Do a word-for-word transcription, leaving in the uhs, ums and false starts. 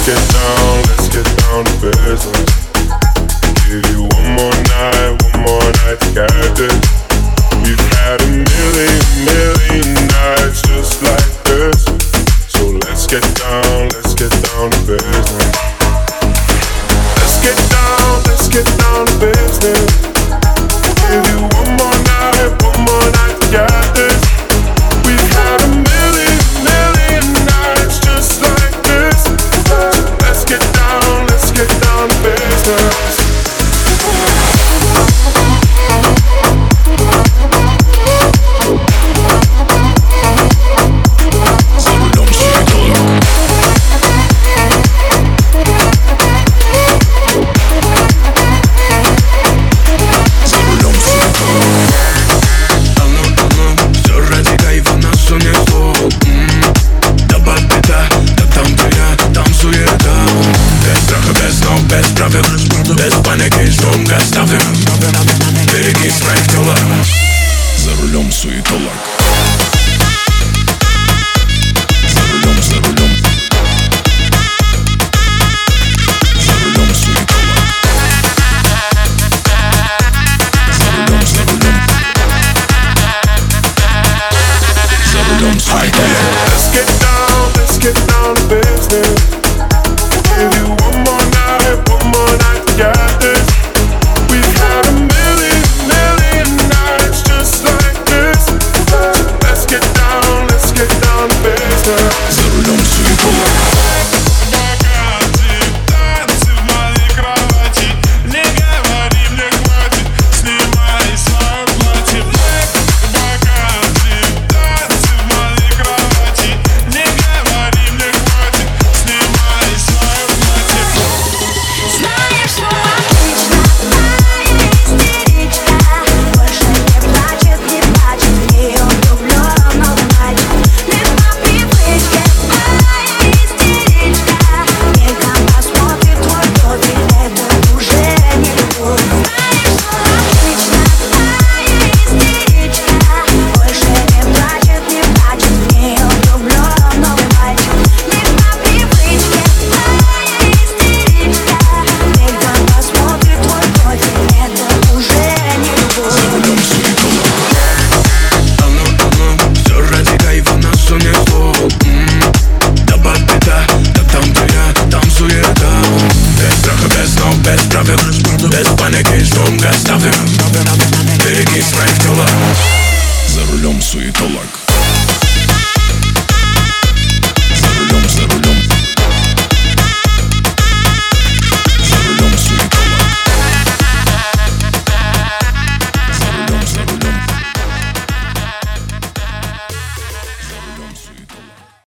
get down, let's get down to business. Give you one more night, one more night to get this. We've had a million, million nights just like this. So let's get down, let's get down to business. Let's get down, let's get down to business. Give you one more night, one more night to get this. We've had a million, million nights just like this. So let's get down, let's get down to business. Без паники, ждем доставим. Береги своих телок. За рулем суетолог. За рулем, за рулем. За рулем суетолог. За рулем, за рулем. За рулем суетолог. Let's get down, let's get down to business. Give you one more night, one more night to get this. We've had a million, million nights just like this. Let's get down, let's get down to business. За рулем суетолог. Без правил, без паники, ждем доставим. Береги своих телок. За рулем суетолог.